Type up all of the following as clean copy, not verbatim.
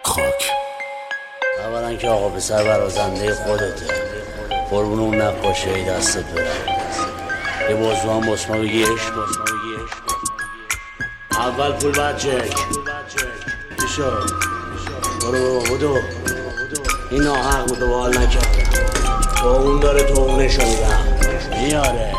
خاک. اولا که آقا پسر برازنده خودته، قربون اون نقاشی دستت برم. یه بازو هم باسما بگی عشق. اول پول بعد چک. بیشا برو بدو. این ناحق بود و حال نکرد. تو اون داره تو اونشو میدم میاره.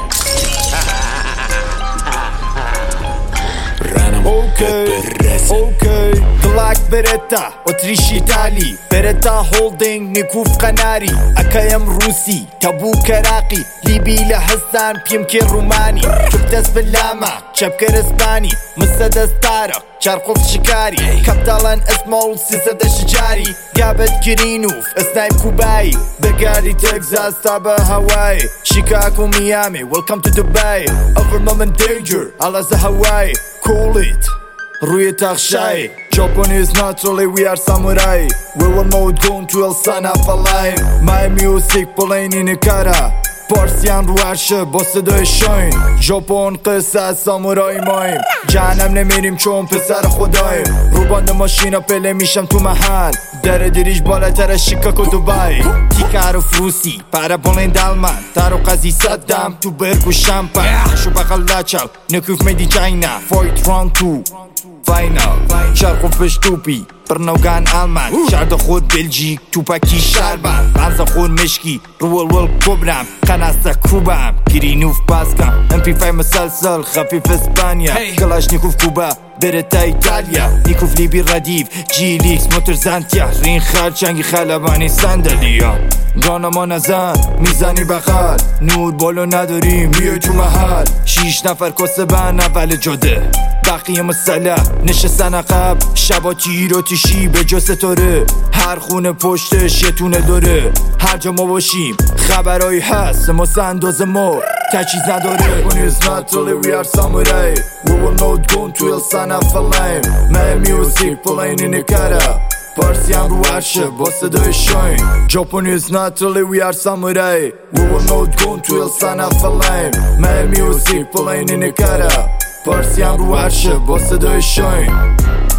اوكي طلعك بريتا اوتريشي ايطالي بريتا هولدينج نيكوف قناري اكايم روسي تبوك عراقي ليبي لحسان بيمكن روماني شبتس باللاما شبكر اسباني مسدس طارق شرقوف شكاري كابتالان اسمه سيسد شجاري قابت كرينوف سنايب كوباي بقاري تكساس تابع هواي شيكاغو ميامي welcome to Dubai over moment danger على هواي cool it روی تخشای Japanese naturally we are samurai we will not go to el son of a line my music playing in a cara پارسیان رو عرشه با صدای شاین ژاپن قصه از سامورای مایم جهنم نمیریم چون پسر خدایم رو باند ماشینا پله میشم تو محل در دیریش بالاتر از شیکاگو دوبای تیکه حرف روسی پره بلند آلمان تارو قضی صدم تو برگو شمپن شو بغل لچل نکوف میدی چاینا فایت ران تو فاینال شرق و پشتوپی برنوگان آلمان شرد خود بلژیک توپکی شربم بنز خود مشکی رول کبرم قناست کوبم گرینوف باسکم MP5 مسلسل خفیف اسپانیا کلاش نیکوف کوبا برتا ایتالیا نیکوف لیبی ردیف جیلیکس موتور زنتیا رین خرچنگی خلبانی صندلیا گانما نزن میزنی بغل نور بالو نداریم بیای تو محل 6 نفر کسه بن اول جاده بقیه مسلح نشستن عقب شبا تیر و تیشی به جا ستاره هر خونه پشتش یه تونه داره هر جا ما باشیم خبرایی هست ما انداز ما تجهیز نداره Japanese naturally we are samurai we will not go to el son of a lame my music playing in a cara پارسیان رو عرشه با صدای شاین Japanese naturally we are samurai we will not go to el son of a lame my music playing in a cara پارسیان رو عرشه با صدای شاین